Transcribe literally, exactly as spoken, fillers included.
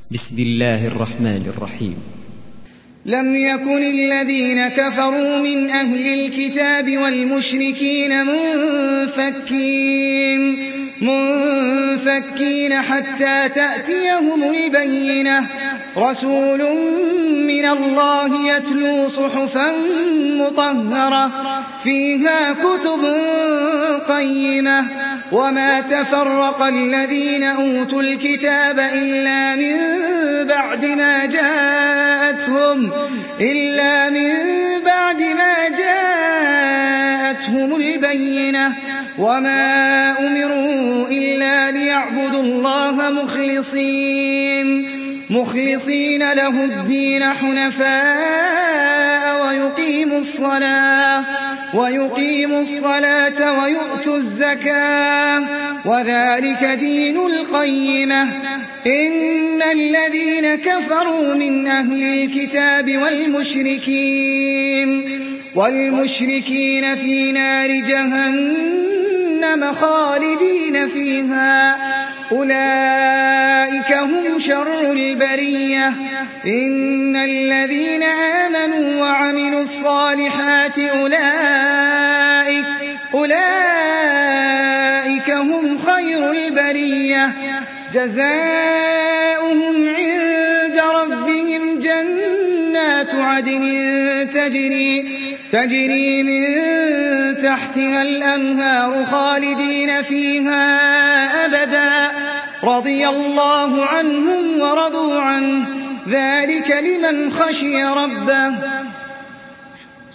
بسم الله الرحمن الرحيم. لم يكن الذين كفروا من أهل الكتاب والمشركين منفكين منفكين حتى تأتيهم البينة. رسول من الله يتلو صحفا مطهرة فيها كتب قيمة وما تفرق الذين أوتوا الكتاب إلا من بعد ما جاءتهم إلا من بعد ما جاءتهم البينة وما أمروا إلا ليعبدوا الله مخلصين مخلصين له الدين حنفاء ويقيموا الصلاة ويقيموا الصلاة ويؤتوا الزكاة وذلك دين القيمة. إن الذين كفروا من أهل الكتاب والمشركين والمشركين في نار جهنم خالدين فيها أولئك هم شر البرية. إن الذين آمنوا وعملوا الصالحات أولئك أولئك هم خير البرية. جزاؤهم عند ربهم جنات عدن تجري تجري من تحتها الأنهار خالدين فيها أبدا رضي الله عنهم ورضوا عنه ذلك لمن خشي ربه.